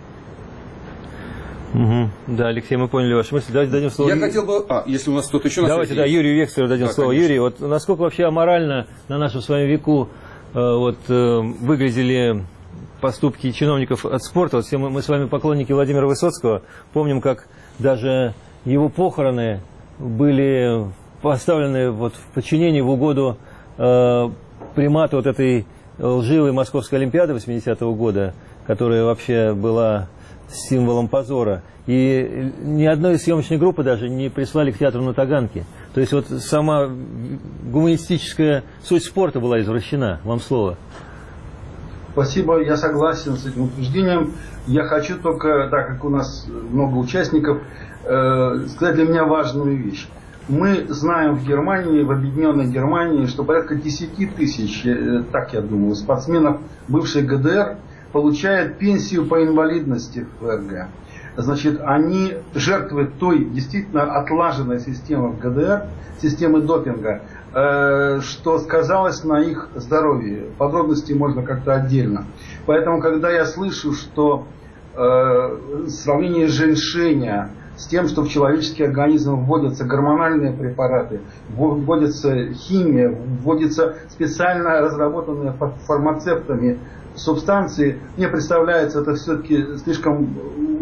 Угу. Да, Алексей, мы поняли вашу мысль. Давайте дадим слово. Я хотел бы, а, если у нас кто-то еще. Давайте, да, Юрию Вексеру дадим да, слово. конечно. Юрий, вот насколько вообще аморально на нашем с вами веку э, вот э, выглядели поступки чиновников от спорта. Вот все мы, мы с вами поклонники Владимира Высоцкого. Помним, как даже его похороны были поставлены вот в подчинении в угоду э, примату вот этой лживой Московской Олимпиады восьмидесятого года, которая вообще была символом позора. И ни одной съемочной группы даже не прислали к театру на Таганке. То есть вот сама гуманистическая суть спорта была извращена. Вам слово. Спасибо, я согласен с этим утверждением. Я хочу только, так как у нас много участников, э, сказать для меня важную вещь. Мы знаем в Германии, в Объединенной Германии, что порядка десять тысяч, э, так я думаю, спортсменов бывшей ГДР получают пенсию по инвалидности в ФРГ. Значит, они жертвы той действительно отлаженной системы в ГДР, системы допинга, э, что сказалось на их здоровье. Подробности можно как-то отдельно. Поэтому, когда я слышу, что э, сравнение женьшеня с тем, что в человеческий организм вводятся гормональные препараты, вводится химия, вводятся специально разработанные фармацевтами субстанции, мне представляется это все-таки слишком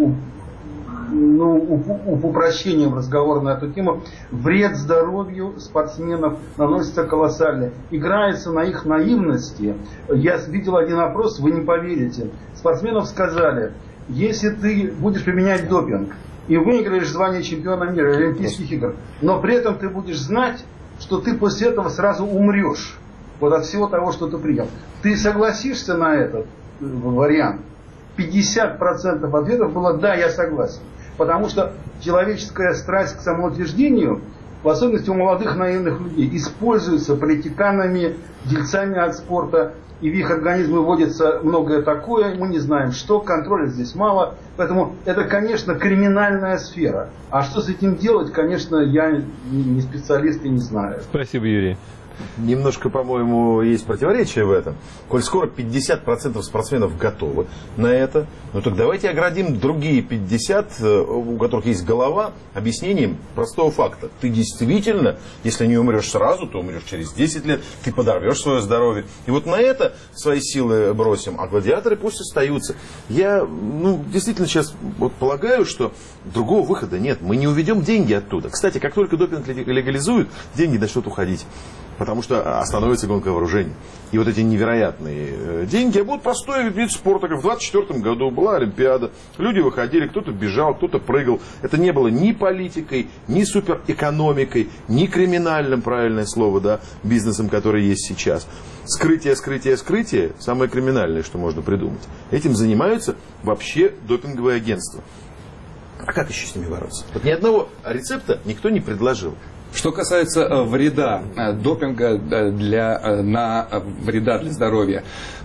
ну, упрощением разговора на эту тему. Вред здоровью спортсменов наносится колоссальный. Играется на их наивности. Я видел один опрос, вы не поверите. Спортсменов сказали, если ты будешь применять допинг и выиграешь звание чемпиона мира, Олимпийских игр, но при этом ты будешь знать, что ты после этого сразу умрешь вот от всего того, что ты принял. Ты согласишься на этот вариант? пятьдесят процентов ответов было «да, я согласен». Потому что человеческая страсть к самоутверждению, в особенности у молодых наивных людей, используется политиканами, дельцами от спорта, и в их организмы вводится многое такое, мы не знаем что, контроля здесь мало. Поэтому это, конечно, криминальная сфера. А что с этим делать, конечно, я не специалист и не знаю. Спасибо, Юрий. немножко, по-моему, есть противоречие в этом. Коль скоро пятьдесят процентов спортсменов готовы на это, ну так давайте оградим другие пятьдесят, у которых есть голова, объяснением простого факта. Ты действительно, если не умрешь сразу, то умрешь через десять лет, ты подорвешь свое здоровье. И вот на это свои силы бросим, а гладиаторы пусть остаются. Я, ну, действительно сейчас вот полагаю, что другого выхода нет. Мы не уведем деньги оттуда. Кстати, как только допинг легализуют, деньги начнут уходить. Потому что остановится гонка вооружений. И вот эти невероятные деньги будут простой вид спорта. Как в двадцать четвёртом году была Олимпиада. Люди выходили, кто-то бежал, кто-то прыгал. Это не было ни политикой, ни суперэкономикой, ни криминальным, правильное слово, да, бизнесом, который есть сейчас. Скрытие, скрытие, скрытие – самое криминальное, что можно придумать. Этим занимаются вообще допинговые агентства. А как еще с ними бороться? Вот ни одного рецепта никто не предложил. Что касается вреда допинга для, на вреда для здоровья,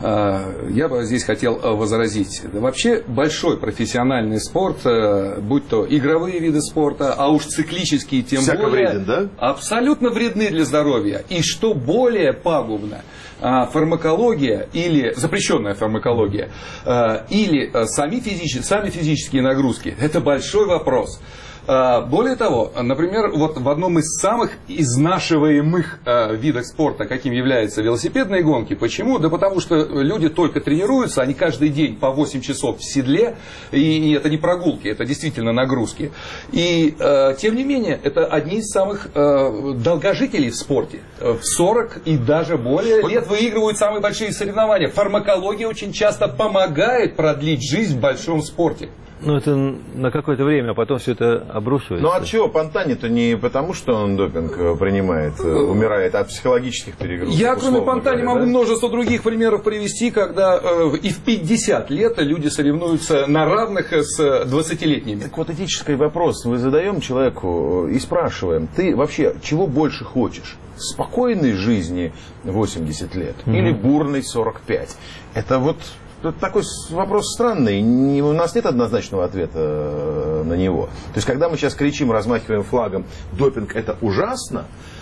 я бы здесь хотел возразить. Вообще большой профессиональный спорт, будь то игровые виды спорта, а уж циклические тем Всяко более, вреден, да? абсолютно вредны для здоровья. И что более пагубно, фармакология или запрещенная фармакология, или сами физические, сами физические нагрузки, это большой вопрос. Более того, например, вот в одном из самых изнашиваемых э, видов спорта, каким являются велосипедные гонки. Почему? Да потому что люди только тренируются, они каждый день по восемь часов в седле, и, и это не прогулки, это действительно нагрузки. И э, тем не менее, это одни из самых э, долгожителей в спорте. В сорок и даже более лет выигрывают самые большие соревнования. Фармакология очень часто помогает продлить жизнь в большом спорте. Ну, это на какое-то время, а потом все это обрушивается. Ну, а чего? Пантани-то не потому, что он допинг принимает, умирает, а от психологических перегрузок. Я, кроме Пантани, говоря, могу да? множество других примеров привести, когда э, и в пятьдесят лет люди соревнуются на равных с двадцатилетними. Так вот, этический вопрос мы задаем человеку и спрашиваем, ты вообще чего больше хочешь? Спокойной жизни восемьдесят лет mm-hmm. или бурной сорок пять? Это вот... Это такой вопрос странный, не, у нас нет однозначного ответа на него. То есть, когда мы сейчас кричим, размахиваем флагом, допинг это ужасно,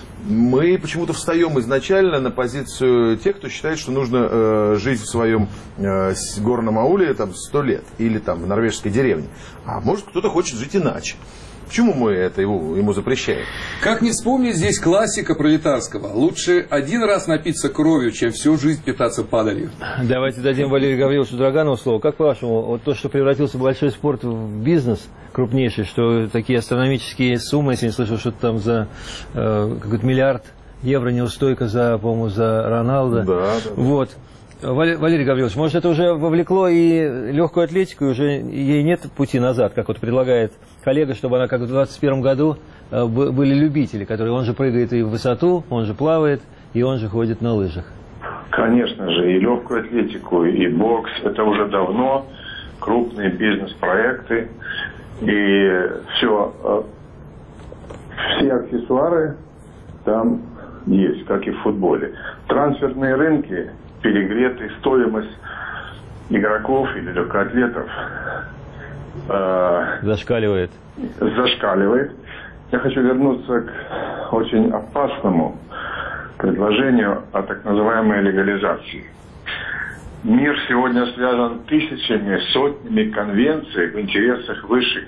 мы почему-то встаем изначально на позицию тех, кто считает, что нужно э, жить в своем э, горном ауле там, сто лет или там, в норвежской деревне. А может, кто-то хочет жить иначе. Почему мы это его, ему запрещаем? Как не вспомнить здесь классика пролетарского. Лучше один раз напиться кровью, чем всю жизнь питаться падалью. Давайте дадим Валерию Гавриловичу Драганову слово. Как по-вашему, вот то, что превратился большой спорт в бизнес крупнейший, что такие астрономические суммы, если не слышал, что там за э, какой-то миллиард евро неустойка за, по-моему, за Роналдо. Да, да, да. Вот. Валерий Гаврилович, может, это уже вовлекло и легкую атлетику, и уже ей нет пути назад, как вот предлагает коллега, чтобы она, как в двадцать первом году, были любители, которые, он же прыгает и в высоту, он же плавает, и он же ходит на лыжах. Конечно же, и легкую атлетику, и бокс, это уже давно крупные бизнес-проекты, и все, все аксессуары там есть, как и в футболе. Трансферные рынки перегреты, стоимость игроков или легкоатлетов э, зашкаливает. зашкаливает. Я хочу вернуться к очень опасному предложению о так называемой легализации. Мир сегодня связан тысячами, сотнями конвенций в интересах высших,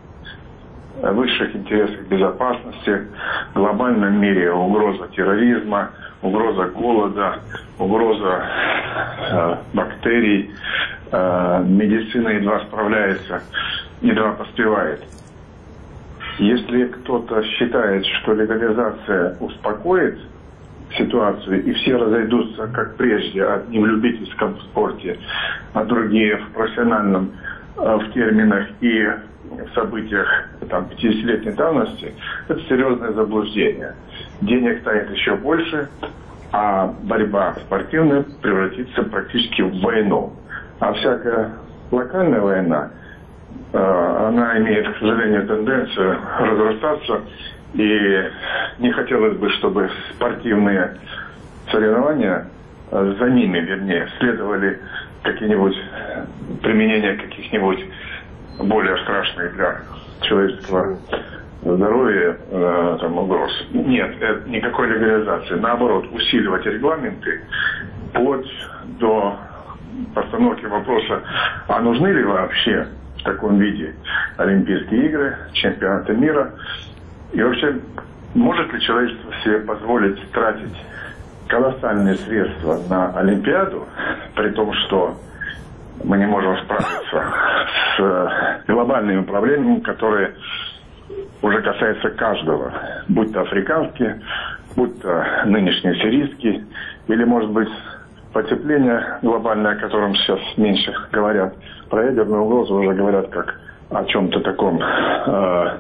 высших интересах безопасности, в глобальном мире угроза терроризма, угроза голода, угроза э, бактерий, э, медицина едва справляется, едва поспевает. Если кто-то считает, что легализация успокоит ситуацию, и все разойдутся, как прежде, одни в любительском спорте, а другие в профессиональном, э, в терминах и в событиях там, пятидесятилетней давности, это серьезное заблуждение. Денег станет еще больше, а борьба спортивная превратится практически в войну. А всякая локальная война, э, она имеет, к сожалению, тенденцию разрастаться, и не хотелось бы, чтобы спортивные соревнования, э, за ними, вернее, следовали какие-нибудь применения каких-нибудь более страшных для человеческого здоровья э, там, угроз. Нет, это никакой легализации. Наоборот, усиливать регламенты вплоть до постановки вопроса, а нужны ли вообще в таком виде Олимпийские игры, чемпионаты мира, и вообще может ли человечество себе позволить тратить колоссальные средства на Олимпиаду, при том, что мы не можем справиться с глобальными проблемами, которые уже касаются каждого, будь то африканские, будь то нынешние сирийские, или, может быть, потепление глобальное, о котором сейчас меньше говорят. Про ядерную угрозу уже говорят как о чем-то таком э,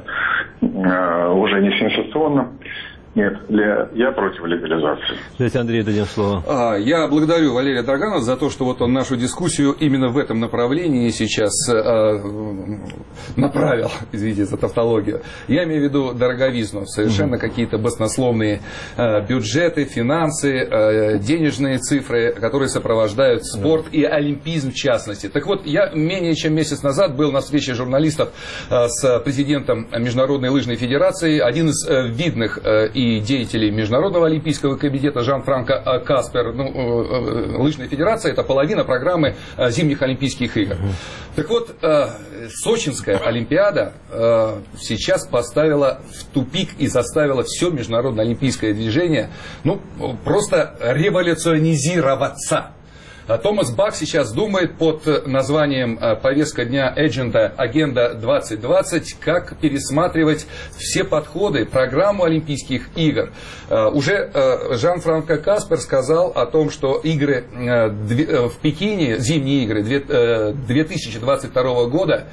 э, уже не сенсационном. Нет, я против легализации. Давайте Андрею дадим слово. Я благодарю Валерия Драганова за то, что вот он нашу дискуссию именно в этом направлении сейчас э, направил, извините за тавтологию. Я имею в виду дороговизну, совершенно mm-hmm. какие-то баснословные э, бюджеты, финансы, э, денежные цифры, которые сопровождают спорт mm-hmm. и олимпизм в частности. Так вот, я менее чем месяц назад был на встрече журналистов э, с президентом Международной лыжной федерации, один из э, видных э, и и деятелей Международного олимпийского комитета Жан-Франко Каспер. Ну, лыжная федерация – это половина программы зимних Олимпийских игр. Так вот, Сочинская Олимпиада сейчас поставила в тупик и заставила все международное олимпийское движение ну, просто революционизироваться. Томас Бах сейчас думает под названием повестка дня Agenda, Агenda двадцать двадцать, как пересматривать все подходы, программу Олимпийских игр. Уже Жан-Франко Каспер сказал о том, что игры в Пекине, зимние игры две тысячи двадцать второго года,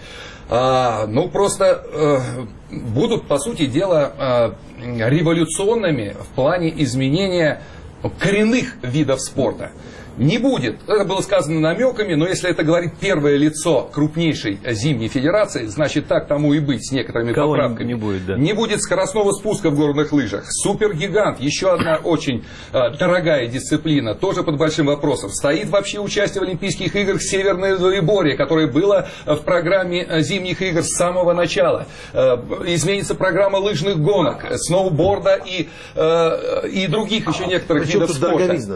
ну просто будут, по сути дела, революционными в плане изменения коренных видов спорта. Не будет. Это было сказано намеками, но если это говорит первое лицо крупнейшей зимней федерации, значит так тому и быть с некоторыми Кого поправками. Не будет, да. Не будет скоростного спуска в горных лыжах. Супергигант, еще одна очень э, дорогая дисциплина, тоже под большим вопросом. Стоит вообще участие в Олимпийских играх Северное Двоеборье, которое было в программе зимних игр с самого начала. Э, изменится программа лыжных гонок, сноуборда и, э, и других еще некоторых Причем видов спорта.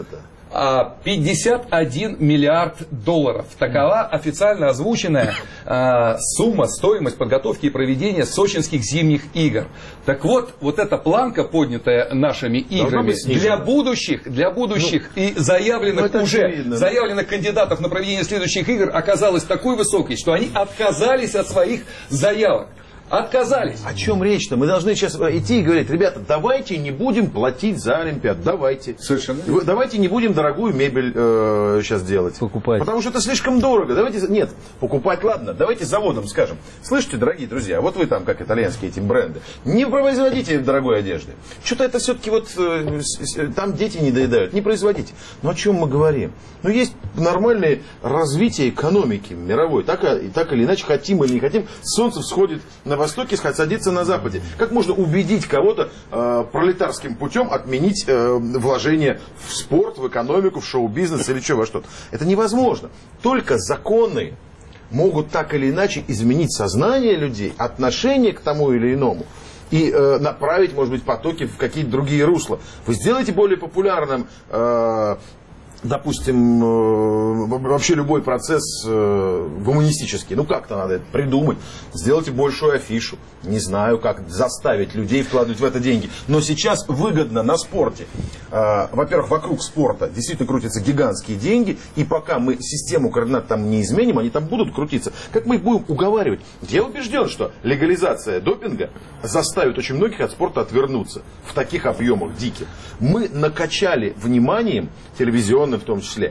пятьдесят один миллиард долларов. Такова официально озвученная э, сумма, стоимость подготовки и проведения сочинских зимних игр. Так вот, вот эта планка, поднятая нашими играми, для будущих, для будущих ну, и заявленных ну, уже, видно, заявленных да? кандидатов на проведение следующих игр оказалась такой высокой, что они отказались от своих заявок. Отказались. О чем речь-то? Мы должны сейчас идти и говорить, ребята, давайте не будем платить за Олимпиаду. Давайте. Совершенно. Давайте не будем дорогую мебель э, сейчас делать. Покупать. Потому что это слишком дорого. Давайте, нет, покупать ладно. Давайте заводам скажем. Слышите, дорогие друзья, вот вы там, как итальянские эти бренды, не производите дорогой одежды. Что-то это все-таки вот э, там дети не доедают. Не производите. Но о чем мы говорим? Ну, есть нормальное развитие экономики мировой. Так, так или иначе, хотим или не хотим, солнце всходит на востоке, садится на западе. Как можно убедить кого-то э, пролетарским путем отменить э, вложения в спорт, в экономику, в шоу-бизнес или что во что-то? Это невозможно. Только законы могут так или иначе изменить сознание людей, отношение к тому или иному. И э, направить, может быть, потоки в какие-то другие русла. Вы сделаете более популярным э, допустим, вообще любой процесс гуманистический, ну как-то надо это придумать, сделайте большую афишу, не знаю, как заставить людей вкладывать в это деньги. Но сейчас выгодно на спорте. Во-первых, вокруг спорта действительно крутятся гигантские деньги, и пока мы систему координат там не изменим, они там будут крутиться. Как мы их будем уговаривать? Я убежден, что легализация допинга заставит очень многих от спорта отвернуться в таких объемах диких. Мы накачали вниманием телевизионным, в том числе,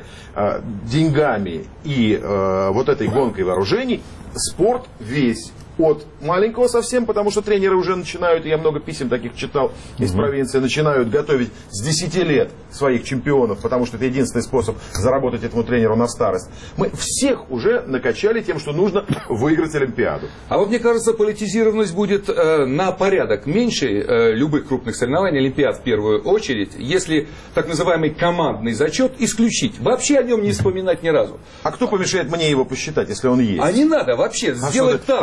деньгами и вот этой гонкой вооружений, спорт весь. От маленького совсем, потому что тренеры уже начинают, я много писем таких читал из угу. провинции, начинают готовить с десяти лет своих чемпионов, потому что это единственный способ заработать этому тренеру на старость. Мы всех уже накачали тем, что нужно выиграть Олимпиаду. А вот мне кажется, политизированность будет э, на порядок меньше э, любых крупных соревнований, Олимпиад в первую очередь, если так называемый командный зачет исключить. Вообще о нем не вспоминать ни разу. А кто помешает мне его посчитать, если он есть? А не надо вообще, а сделать табу,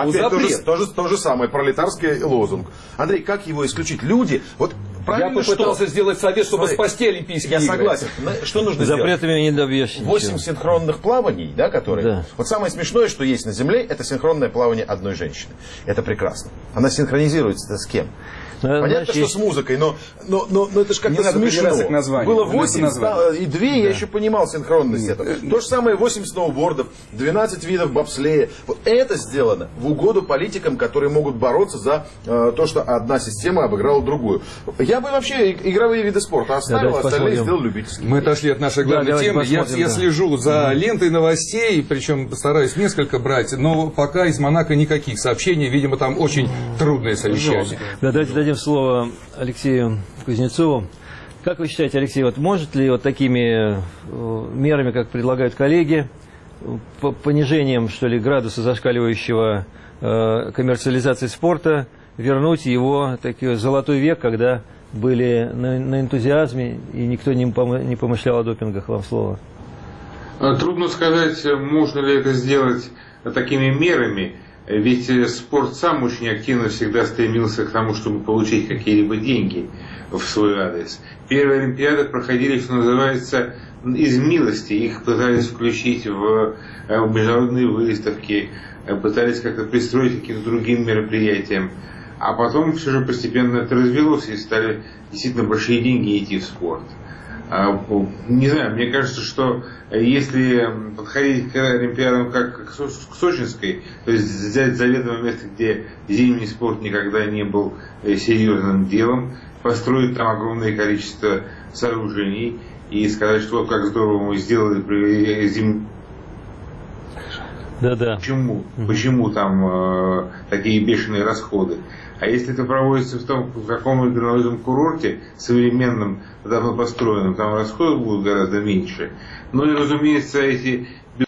бред, то же, то же самое, пролетарский лозунг. Андрей, как его исключить? Люди, вот правильно, я попытался что? сделать совет, чтобы Смотри, спасти Олимпийские я игры. согласен. Что нужно Запретами сделать? не добьешься. Восемь синхронных плаваний, да, которые... Да. Вот самое смешное, что есть на Земле, это синхронное плавание одной женщины. Это прекрасно. Она синхронизируется с кем? Понятно, Знаешь, что есть... с музыкой, но, но, но, но это же как-то смешно. К названию. Было восемь и две, да. Я еще понимал синхронность. Это. То же самое восемь сноубордов, двенадцать видов бобслея. Вот это сделано в угоду политикам, которые могут бороться за э, то, что одна система обыграла другую. Я бы вообще игровые виды спорта оставил, да, остальные сделал любительские. Мы отошли от нашей главной да, темы. Я, да. я слежу за лентой новостей, причем стараюсь несколько брать, но пока из Монако никаких сообщений. Видимо, там очень трудное совещание. Да, давайте дадим слово Алексею Кузнецову. Как вы считаете, Алексей, вот может ли вот такими мерами, как предлагают коллеги, по понижением, что ли, градуса зашкаливающего э, коммерциализации спорта, вернуть его такой золотой век, когда были на, на энтузиазме и никто не, пом не помышлял о допингах? Вам слово. Трудно сказать, можно ли это сделать такими мерами. Ведь спорт сам очень активно всегда стремился к тому, чтобы получить какие-либо деньги в свой адрес. Первые Олимпиады проходили, что называется, из милости. Их пытались включить в международные выставки, пытались как-то пристроить к каким-то другим мероприятиям. А потом все же постепенно это развелось и стали действительно большие деньги идти в спорт. Не знаю, мне кажется, что если подходить к Олимпиадам как к сочинской, то есть взять заведомо место, где зимний спорт никогда не был серьезным делом, построить там огромное количество сооружений и сказать, что как здорово мы сделали при зим... Да-да. Почему? Почему там э, такие бешеные расходы? А если это проводится в том, в каком-нибудь горнолыжном курорте, современном, давно построенном, там расходы будут гораздо меньше. Ну и, разумеется, эти,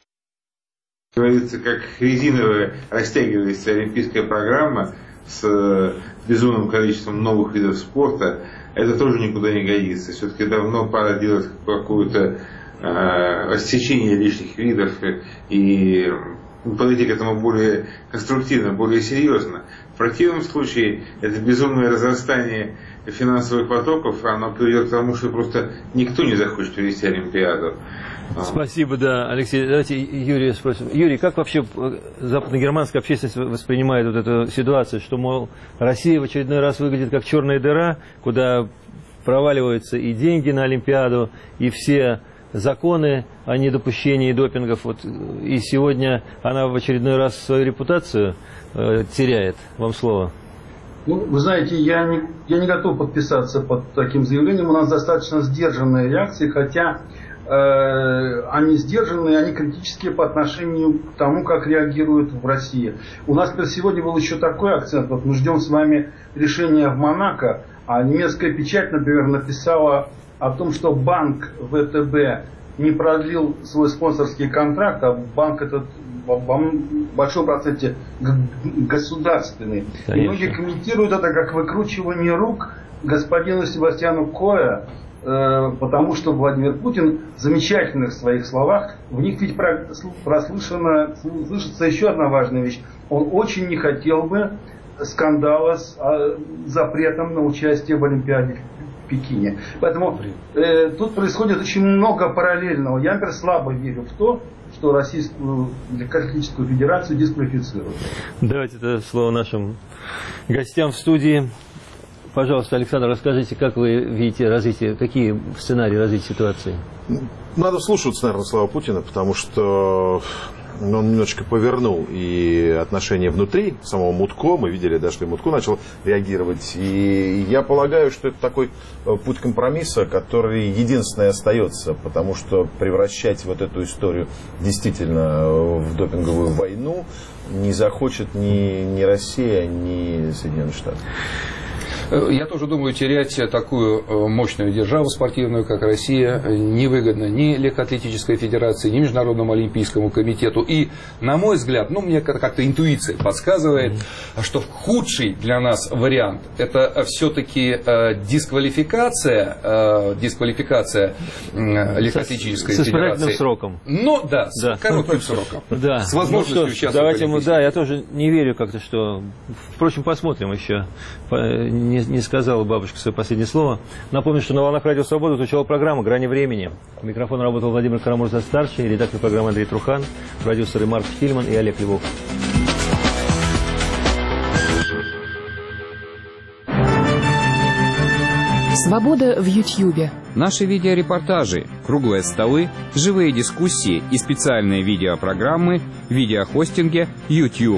говорится, как резиновая растягивается олимпийская программа с безумным количеством новых видов спорта, это тоже никуда не годится. Все-таки давно пора делать какое-то э, рассечение лишних видов и подойти к этому более конструктивно, более серьезно. В противном случае это безумное разрастание финансовых потоков, оно приведет к тому, что просто никто не захочет провести Олимпиаду. Спасибо, да, Алексей. Давайте Юрия спросим. Юрий, как вообще западногерманская общественность воспринимает вот эту ситуацию, что, мол, Россия в очередной раз выглядит как черная дыра, куда проваливаются и деньги на Олимпиаду, и все законы о недопущении допингов. Вот, и сегодня она в очередной раз свою репутацию э, теряет. Вам слово. Ну, вы знаете, я не, я не готов подписаться под таким заявлением. У нас достаточно сдержанные реакции, хотя э, они сдержанные, они критические по отношению к тому, как реагируют в России. У нас сегодня был еще такой акцент. Вот мы ждем с вами решения в Монако, а немецкая печать, например, написала о том, что банк вэ тэ бэ не продлил свой спонсорский контракт, а банк этот в большом проценте государственный. Конечно. И многие комментируют это как выкручивание рук господину Себастьяну Коэ, э, потому что Владимир Путин в замечательных своих словах, в них ведь прослышана, слышится еще одна важная вещь. Он очень не хотел бы скандала с э, запретом на участие в Олимпиаде в Пекине. Поэтому э, тут происходит очень много параллельного. Я, например, слабо верю в то, что Российскую Католическую Федерацию дисквалифицируют. Давайте это слово нашим гостям в студии. Пожалуйста, Александр, расскажите, как вы видите развитие, какие сценарии развития ситуации? Надо слушаться, наверное, слова Путина, потому что он немножечко повернул и отношения внутри самого Мутко. Мы видели, да, что и Мутко начал реагировать. И я полагаю, что это такой путь компромисса, который единственный остается, потому что превращать вот эту историю действительно в допинговую войну не захочет ни, ни Россия, ни Соединенные Штаты. Я тоже думаю, терять такую мощную державу спортивную, как Россия, невыгодно ни легкоатлетической федерации, ни Международному олимпийскому комитету. И, на мой взгляд, ну, мне как-то интуиция подсказывает, что худший для нас вариант – это все-таки дисквалификация, дисквалификация легкоатлетической со, федерации. С избирательным сроком. Но, да, да. с коротким сроком. Да. С возможностью ну, участвовать. Давайте мы, да, я тоже не верю как-то, что... Впрочем, посмотрим еще. Не, не сказала бабушка свое последнее слово. Напомню, что на волнах Радио Свобода звучала программа «Грани времени». Микрофон работал Владимир Карамурза-старший, редактор программы Андрей Трухан, продюсеры Марк Хильман и Олег Львов. Свобода в Ютьюбе. Наши видеорепортажи, круглые столы, живые дискуссии и специальные видеопрограммы в видеохостинге YouTube.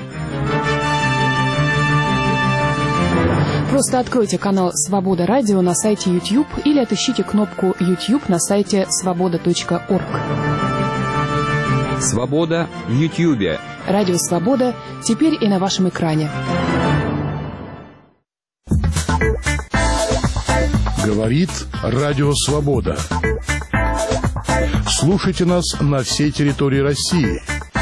Просто откройте канал «Свобода Радио» на сайте YouTube или отыщите кнопку YouTube на сайте свобода точка орг. Свобода в Ютьюбе. Радио «Свобода» теперь и на вашем экране. Говорит Радио Свобода. Слушайте нас на всей территории России.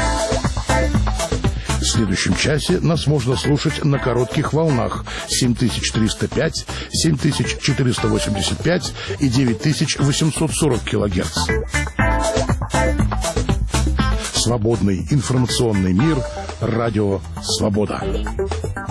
В следующем часе нас можно слушать на коротких волнах семь тысяч триста пять, семь тысяч четыреста восемьдесят пять и девять тысяч восемьсот сорок килогерц. Свободный информационный мир. Радио Свобода.